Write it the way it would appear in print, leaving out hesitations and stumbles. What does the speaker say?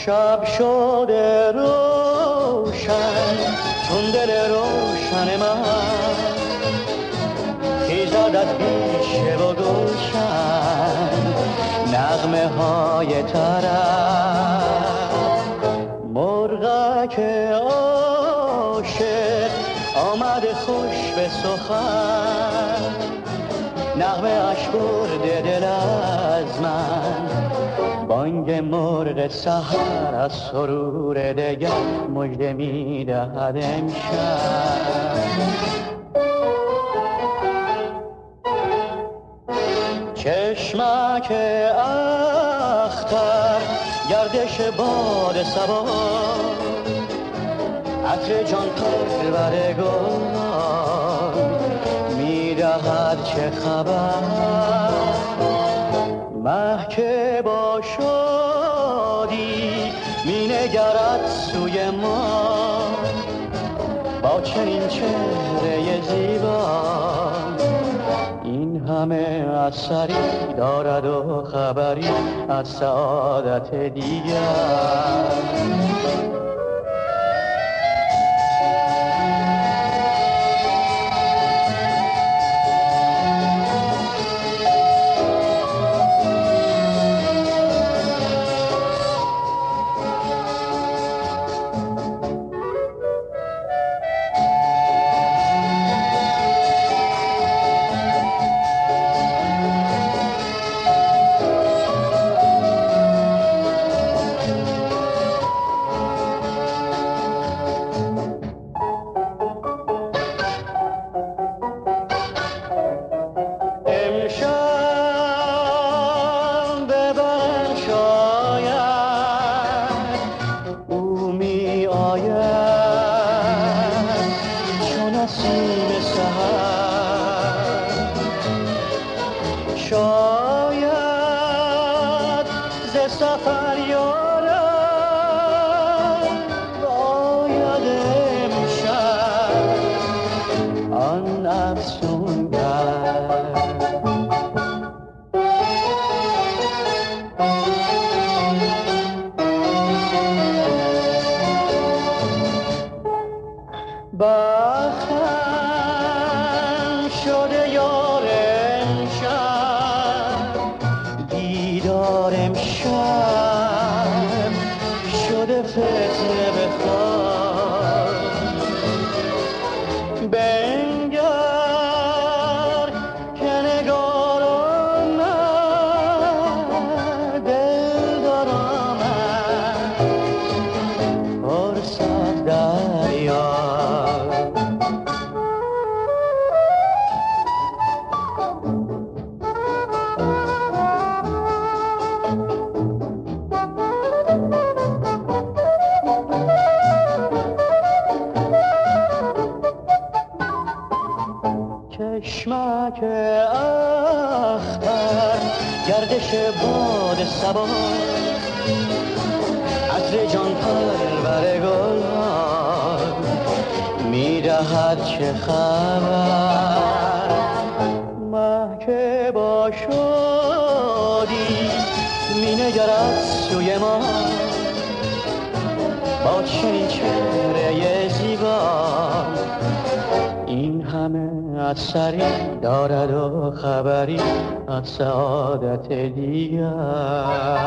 شب شده روشن چون دل روشن من خیزد از بیشه و گلشن نغمه های طرب مرغک عاشق آمده خوش به سخن نغمه اش برده دل از من بانگ مرغ سحر از سرور دگر مژده می‌دهد امشب چشمک اختر گردش باد صبا عطر جان پرور گلان می‌دهد چه خبر مه که با شادی می‌نگرد سوی ما با چنین چهره زیبا این همه اثری دارد و خبری از سعادت دیگر شاید ز سفر یارم باید امشب آن افسون کرد بختم شده یار امشب دیدار امشب شده فتنه به خواب بنگر که نگار آمد دل دار آمد فرصت دریا چشمک اختر گردش باد صبا عطر جان پرور گلان می‌دهد چه خبر مه که با شادی می‌نگرد سوی ما با چنین چهره زیبا این همه اثری دارد و خبری از سعادت دیگر